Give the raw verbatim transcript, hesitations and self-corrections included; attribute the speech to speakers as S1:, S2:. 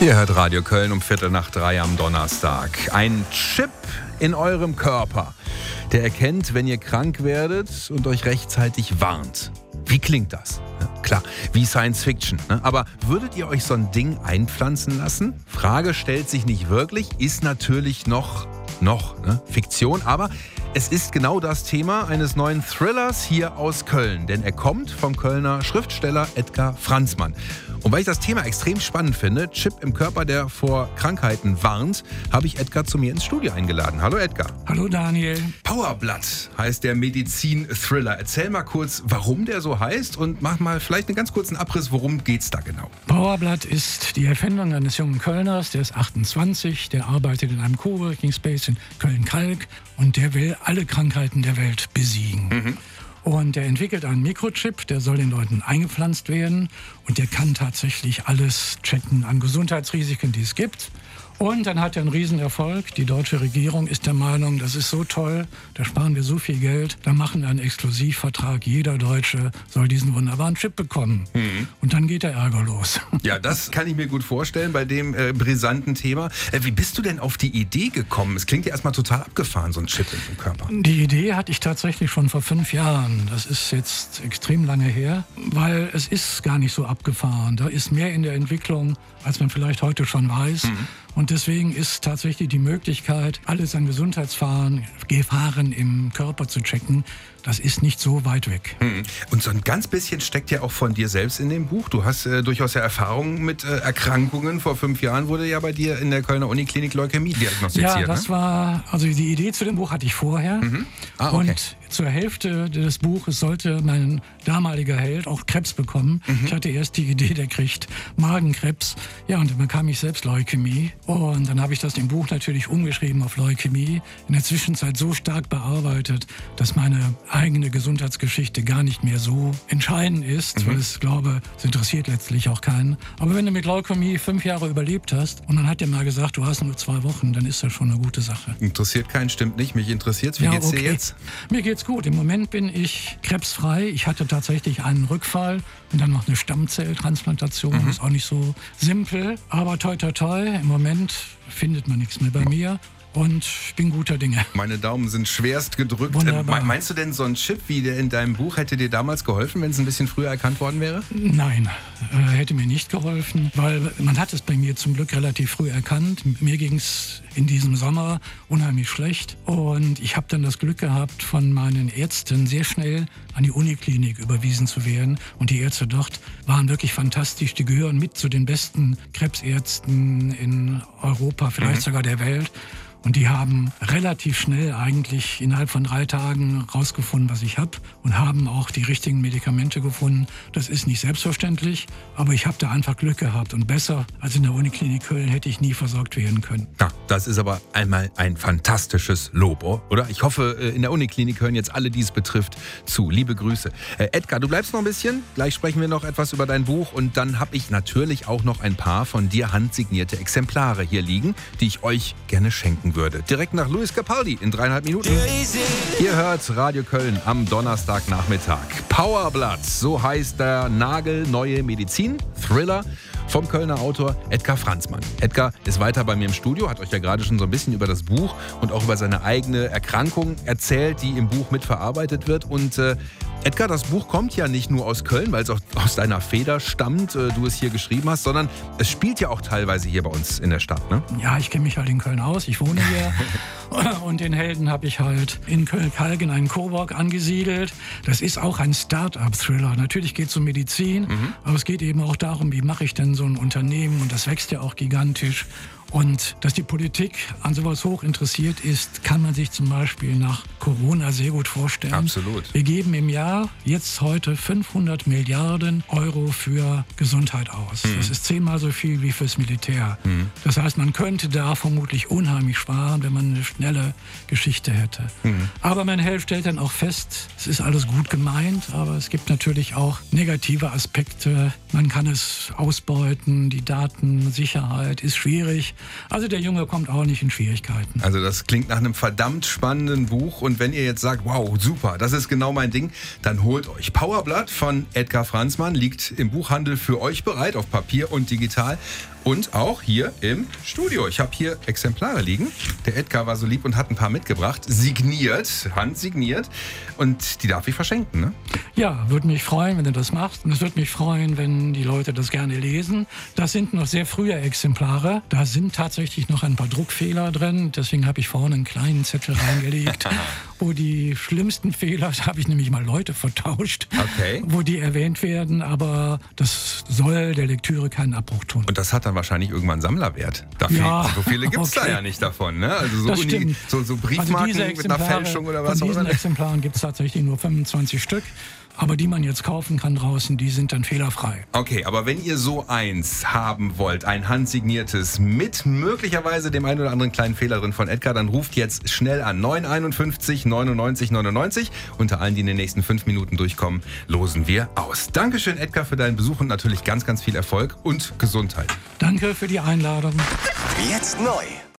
S1: Ihr hört Radio Köln um Viertel nach drei am Donnerstag. Ein Chip in eurem Körper, der erkennt, wenn ihr krank werdet und euch rechtzeitig warnt. Wie klingt das? Ja, klar, wie Science Fiction. Ne? Aber würdet ihr euch so ein Ding einpflanzen lassen? Frage stellt sich nicht wirklich, ist natürlich noch, noch ne? Fiktion, aber es ist genau das Thema eines neuen Thrillers hier aus Köln. Denn er kommt vom Kölner Schriftsteller Edgar Franzmann. Und weil ich das Thema extrem spannend finde, Chip im Körper, der vor Krankheiten warnt, habe ich Edgar zu mir ins Studio eingeladen. Hallo Edgar.
S2: Hallo Daniel.
S1: Powerblatt heißt der Medizin-Thriller. Erzähl mal kurz, warum der so heißt und mach mal vielleicht einen ganz kurzen Abriss, worum geht's da genau?
S2: Powerblatt ist die Erfindung eines jungen Kölners, der ist achtundzwanzig, der arbeitet in einem Coworking Space in Köln-Kalk und der will alle Krankheiten der Welt besiegen. Mhm. Und er entwickelt einen Mikrochip, der soll den Leuten eingepflanzt werden und der kann tatsächlich alles checken an Gesundheitsrisiken, die es gibt. Und dann hat er einen Riesenerfolg. Die deutsche Regierung ist der Meinung, das ist so toll, da sparen wir so viel Geld, da machen wir einen Exklusivvertrag. Jeder Deutsche soll diesen wunderbaren Chip bekommen. Mhm. Und dann geht der Ärger los.
S1: Ja, das kann ich mir gut vorstellen bei dem äh, brisanten Thema. Äh, wie bist du denn auf die Idee gekommen? Es klingt ja erstmal total abgefahren, so ein Chip im Körper.
S2: Die Idee hatte ich tatsächlich schon vor fünf Jahren. Das ist jetzt extrem lange her, weil es ist gar nicht so abgefahren. Da ist mehr in der Entwicklung, als man vielleicht heute schon weiß. Mhm. Und deswegen ist tatsächlich die Möglichkeit, alles an Gesundheitsgefahren Gefahren im Körper zu checken, das ist nicht so weit weg.
S1: Und so ein ganz bisschen steckt ja auch von dir selbst in dem Buch. Du hast äh, durchaus ja Erfahrungen mit äh, Erkrankungen. Vor fünf Jahren wurde ja bei dir in der Kölner Uniklinik Leukämie diagnostiziert.
S2: Ja, das
S1: ne?
S2: war, also die Idee zu dem Buch hatte ich vorher.
S1: Mhm. Ah, okay.
S2: Und zur Hälfte des Buches sollte mein damaliger Held auch Krebs bekommen. Mhm. Ich hatte erst die Idee, der kriegt Magenkrebs. Ja, und dann bekam ich selbst Leukämie. Und dann habe ich das im Buch natürlich umgeschrieben auf Leukämie. In der Zwischenzeit so stark bearbeitet, dass meine eigene Gesundheitsgeschichte gar nicht mehr so entscheidend ist, mhm. weil ich glaube, es interessiert letztlich auch keinen. Aber wenn du mit Leukämie fünf Jahre überlebt hast und dann hat der mal gesagt, du hast nur zwei Wochen, dann ist das schon eine gute Sache.
S1: Interessiert keinen, stimmt nicht. Mich interessiert's. Wie
S2: ja,
S1: geht's
S2: okay.
S1: dir jetzt?
S2: Mir geht's gut. Im Moment bin ich krebsfrei. Ich hatte tatsächlich einen Rückfall und dann noch eine Stammzelltransplantation. Mhm. Das ist auch nicht so simpel. Aber toi, toi, toi, im Moment findet man nichts mehr bei mir. Und ich bin guter Dinge.
S1: Meine Daumen sind schwerst gedrückt.
S2: Wunderbar.
S1: Ähm, meinst du denn, so ein Chip wie der in deinem Buch hätte dir damals geholfen, wenn es ein bisschen früher erkannt worden wäre?
S2: Nein, äh, hätte mir nicht geholfen, weil man hat es bei mir zum Glück relativ früh erkannt. Mir ging es in diesem Sommer unheimlich schlecht und ich habe dann das Glück gehabt, von meinen Ärzten sehr schnell an die Uniklinik überwiesen zu werden. Und die Ärzte dort waren wirklich fantastisch. Die gehören mit zu den besten Krebsärzten in Europa, vielleicht mhm. sogar der Welt. Und die haben relativ schnell, eigentlich innerhalb von drei Tagen, rausgefunden, was ich habe und haben auch die richtigen Medikamente gefunden. Das ist nicht selbstverständlich, aber ich habe da einfach Glück gehabt. Und besser als in der Uniklinik Köln hätte ich nie versorgt werden können.
S1: Ja, das ist aber einmal ein fantastisches Lob, oder? Ich hoffe, in der Uniklinik hören jetzt alle, die es betrifft, zu. Liebe Grüße. Äh, Edgar, du bleibst noch ein bisschen. Gleich sprechen wir noch etwas über dein Buch. Und dann habe ich natürlich auch noch ein paar von dir handsignierte Exemplare hier liegen, die ich euch gerne schenken würde. Direkt nach Luis Capaldi in dreieinhalb Minuten. Ihr hört Radio Köln am Donnerstagnachmittag. Powerblatt, so heißt der nagelneue Medizin-Thriller vom Kölner Autor Edgar Franzmann. Edgar ist weiter bei mir im Studio, hat euch ja gerade schon so ein bisschen über das Buch und auch über seine eigene Erkrankung erzählt, die im Buch mitverarbeitet wird. Und äh, Edgar, das Buch kommt ja nicht nur aus Köln, weil es auch aus deiner Feder stammt, äh, du es hier geschrieben hast, sondern es spielt ja auch teilweise hier bei uns in der Stadt, ne?
S2: Ja, ich kenne mich halt in Köln aus, ich wohne hier und den Helden habe ich halt in Köln-Kalk in einen Cowork angesiedelt. Das ist auch ein Start-up-Thriller. Natürlich geht es um Medizin, mhm. aber es geht eben auch darum, wie mache ich denn so ein Unternehmen und das wächst ja auch gigantisch. Und dass die Politik an sowas hoch interessiert ist, kann man sich zum Beispiel nach Corona sehr gut vorstellen.
S1: Absolut.
S2: Wir geben im Jahr jetzt heute fünfhundert Milliarden Euro für Gesundheit aus. Mhm. Das ist zehnmal so viel wie fürs Militär. Mhm. Das heißt, man könnte da vermutlich unheimlich sparen, wenn man eine schnelle Geschichte hätte. Mhm. Aber mein Held stellt dann auch fest, es ist alles gut gemeint, aber es gibt natürlich auch negative Aspekte. Man kann es ausbeuten, die Datensicherheit ist schwierig. Also der Junge kommt auch nicht in Schwierigkeiten.
S1: Also das klingt nach einem verdammt spannenden Buch. Und wenn ihr jetzt sagt, wow, super, das ist genau mein Ding, dann holt euch Powerblatt von Edgar Franzmann. Liegt im Buchhandel für euch bereit, auf Papier und digital. Und auch hier im Studio. Ich habe hier Exemplare liegen. Der Edgar war so lieb und hat ein paar mitgebracht. Signiert, handsigniert. Und die darf ich verschenken, ne?
S2: Ja, würde mich freuen, wenn du das machst. Und es würde mich freuen, wenn die Leute das gerne lesen. Das sind noch sehr frühe Exemplare. Da sind tatsächlich noch ein paar Druckfehler drin. Deswegen habe ich vorne einen kleinen Zettel reingelegt, wo die schlimmsten Fehler, da habe ich nämlich mal Leute vertauscht,
S1: okay.
S2: wo die erwähnt werden. Aber das soll der Lektüre keinen Abbruch tun.
S1: Und das hat dann wahrscheinlich irgendwann Sammlerwert. Da
S2: Ja,
S1: so viele gibt es
S2: okay.
S1: da ja nicht davon, ne? Also so,
S2: Das
S1: Uni,
S2: stimmt.
S1: so, so Briefmarken
S2: Also diese
S1: mit einer Fälschung oder was
S2: von
S1: auch
S2: diesen
S1: immer.
S2: Exemplaren gibt es tatsächlich nur fünfundzwanzig Stück. Aber die man jetzt kaufen kann draußen, die sind dann fehlerfrei.
S1: Okay, aber wenn ihr so eins haben wollt, ein handsigniertes mit möglicherweise dem einen oder anderen kleinen Fehler drin von Edgar, dann ruft jetzt schnell an. neun einundfünfzig neunundneunzig neunundneunzig. Unter allen, die in den nächsten fünf Minuten durchkommen, losen wir aus. Dankeschön, Edgar, für deinen Besuch und natürlich ganz, ganz viel Erfolg und Gesundheit.
S2: Danke für die Einladung.
S3: Jetzt neu.